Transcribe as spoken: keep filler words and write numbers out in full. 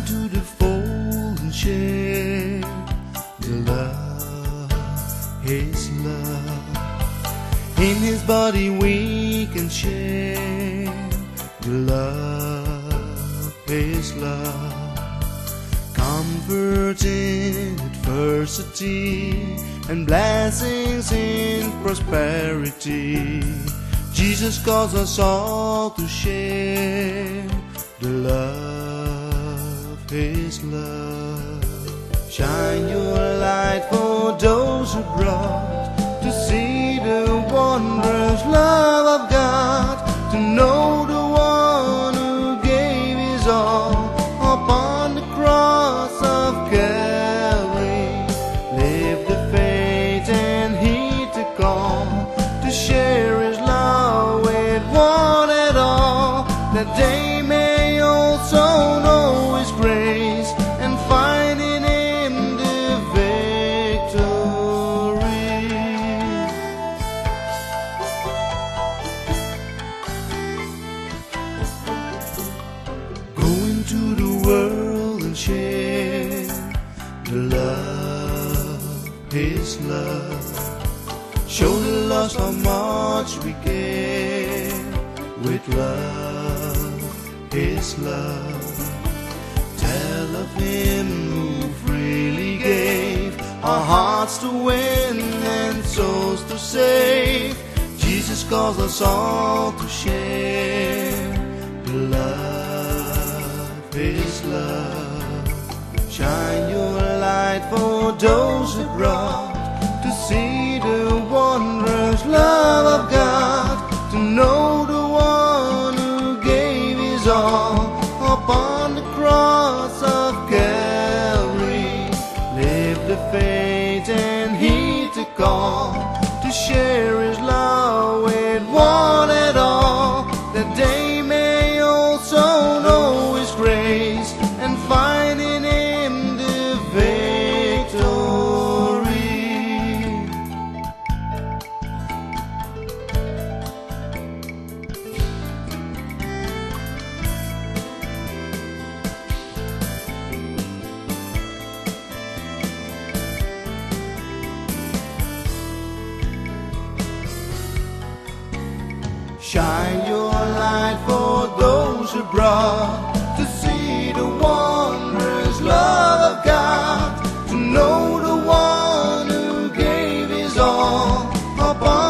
into the fold and share the love, His love. In His body we can share the love, His love. Comfort in adversity and blessings in prosperity. Jesus calls us all to share the love, His love. Shine your light for those abroad to see the wondrous love of God, to know the one who gave His all upon the cross of Calvary. Live the faith and heed the call to share His love with one and all, that they may also know His grace and find in Him the victory. Go into the world and share the love, His love. Show the lost how much we care with love, His love. Tell of Him who freely gave our hearts to win and souls to save. Jesus calls us all to share the love, His love. Shine your light for those abroad to see the wondrous love of God, to know the one who gave His all upon the cross of Calvary. Live the faith and heed the call to share His love with one and all, that they may also know His grace and find in Him the victory. Shine your light for those abroad to see the wondrous love of God, to know the one who gave His all upon